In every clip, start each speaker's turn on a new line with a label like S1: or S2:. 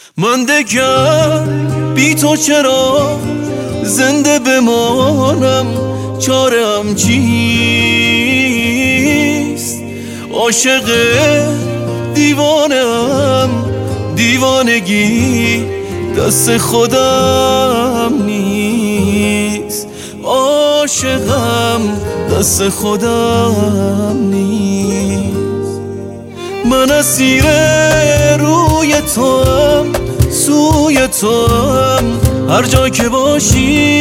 S1: من دگر بی تو چرا زنده بمانم، چارم چیست؟ عاشق دیوانم، دیوانگی دست خودم نیست. عاشقم دست خودم نیست. من اسیر روی توام، سوی توام، هر جا که باشی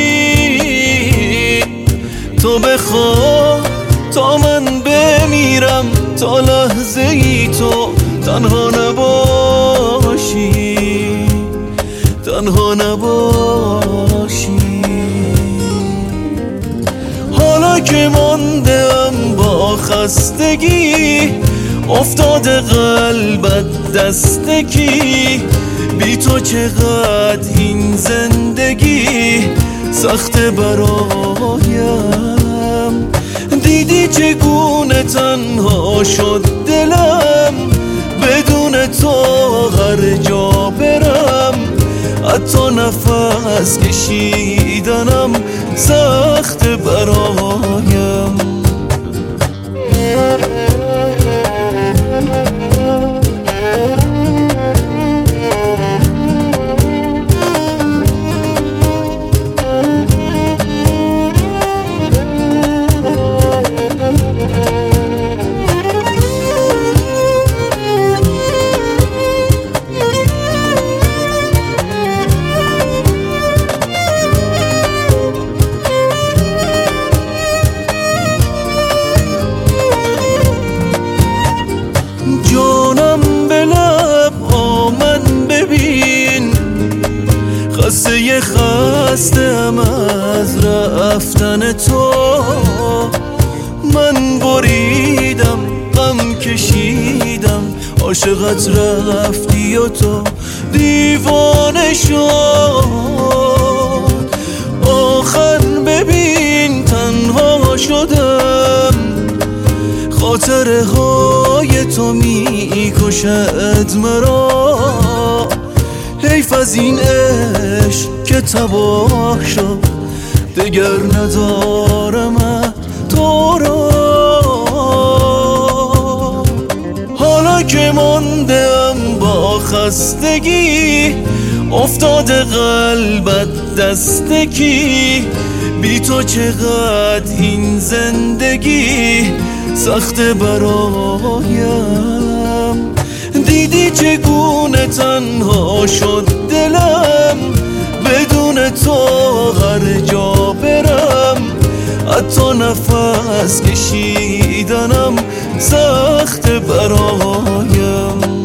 S1: تو بخوا تا من بمیرم، تا لحظه ای تو تنها نباشی، تنها نباشی. حالا که ماندم با خستگی، افتاده قلبت دستگی، بی تو چقدر این زندگی سخته برایم. دیدی چگونه تنها شد دلم، بدون تو هر جا برم، حتی نفس کشیدنم سخت برایم. جانم به لب آمن ببین، خسته خستم از رفتن تو. من بریدم غم کشیدم، عاشقت رفتی و تو دیوانه شد. آخر ببین تنها شدم، خاطره های تو می کشد مرا. حیف از این عشق که تباه شد، دگر ندارم تو را. حالا که ماندم با خستگی، افتاده قلبت دستگی، بی تو چقدر این زندگی سخت برایم. دیدی چگونه تنها شد دلم، بدون تو هر جا برم، حتی نفس کشیدنم سخت برایم.